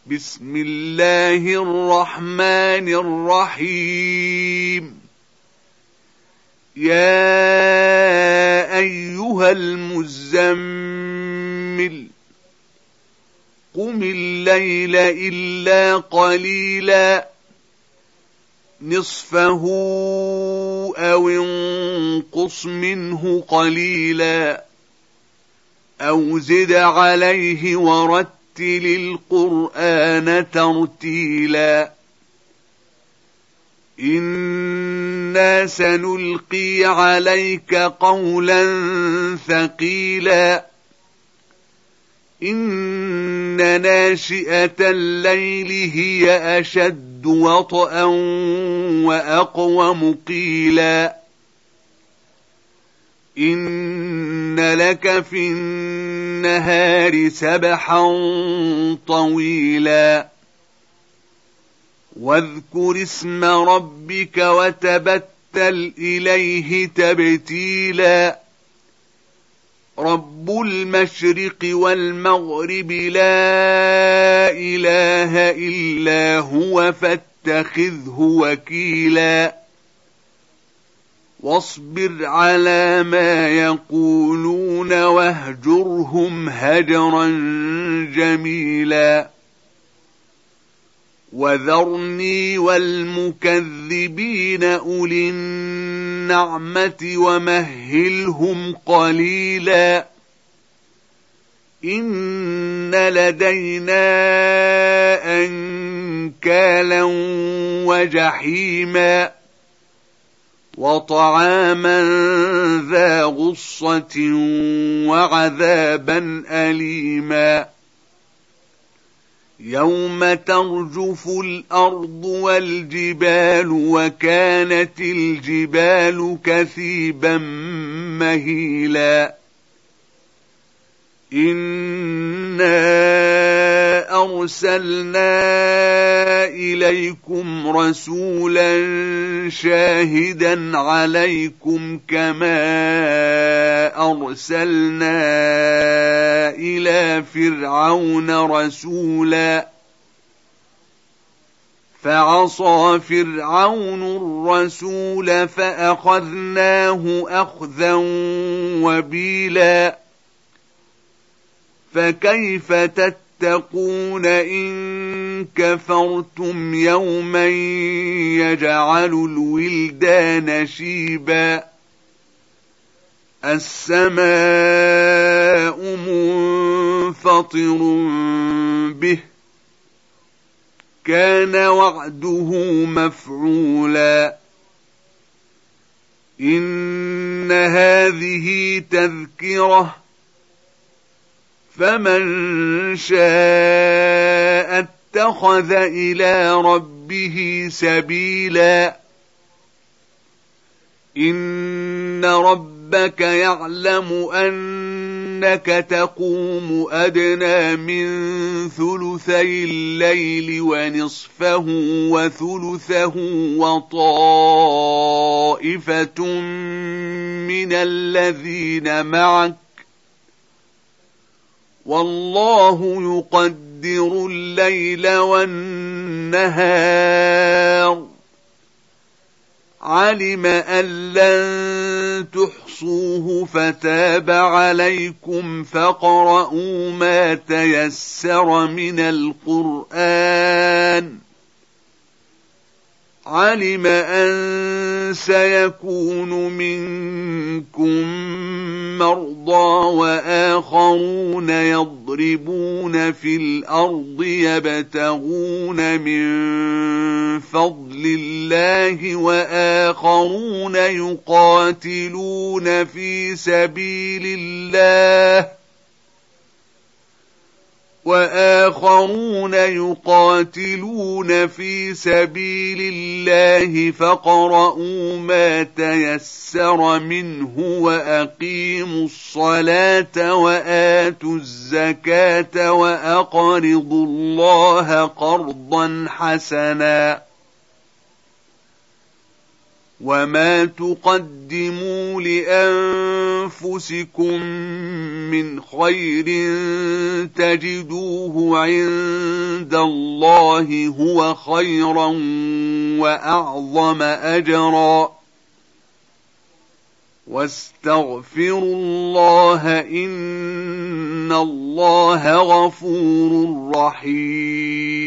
بسم الله الرحمن الرحيم. يا أيها المزمل قم الليل إلا قليلا نصفه أو انقص منه قليلا أو زد عليه ورتل القرآن ترتيلا إنا سنلقي عليك قولا ثقيلا إن ناشئة الليل هي أشد وطئا وأقوم قيلا إن لك في النهار سبحا طويلا واذكر اسم ربك وتبتل إليه تبتيلا رب المشرق والمغرب لا إله إلا هو فاتخذه وكيلا واصبر على ما يقولون واهجرهم هجرا جميلا وذرني والمكذبين أولي النعمة ومهلهم قليلا إن لدينا أنكالا وجحيما وطعاما ذا غصة وعذابا أليما يوم ترجف الأرض والجبال وكانت الجبال كثيبا مهيلا إنا أرسلنا إليكم رسولا شاهدا عليكم كما أرسلنا إلى فرعون رسولا فعصى فرعون الرسول فأخذناه أخذا وبيلا فكيف تتقون إن كفرتم يوما يجعل الولدان شيبا السماء منفطر به كان وعده مفعولا إن هذه تذكرة فمن شاء اتخذ إلى ربه سبيلا إن ربك يعلم أنك تقوم أدنى من ثلثي الليل ونصفه وثلثه وطائفة من الذين معك والله يقدر الليل والنهار علم أن لن تحصوه فتاب عليكم فاقرؤوا ما تيسر من القرآن علم أن سيكون منكم مرضى وآخرون يضربون في الأرض يبتغون من فضل الله وآخرون يقاتلون في سبيل الله فاقرؤوا ما تيسر منه وأقيموا الصلاة وآتوا الزكاة وأقرضوا الله قرضا حسنا وما تقدموا لأنفسكم أنفسكم من خير تجدوه عند الله هو خيرا وأعظم أجرا واستغفروا الله إن الله غفور رحيم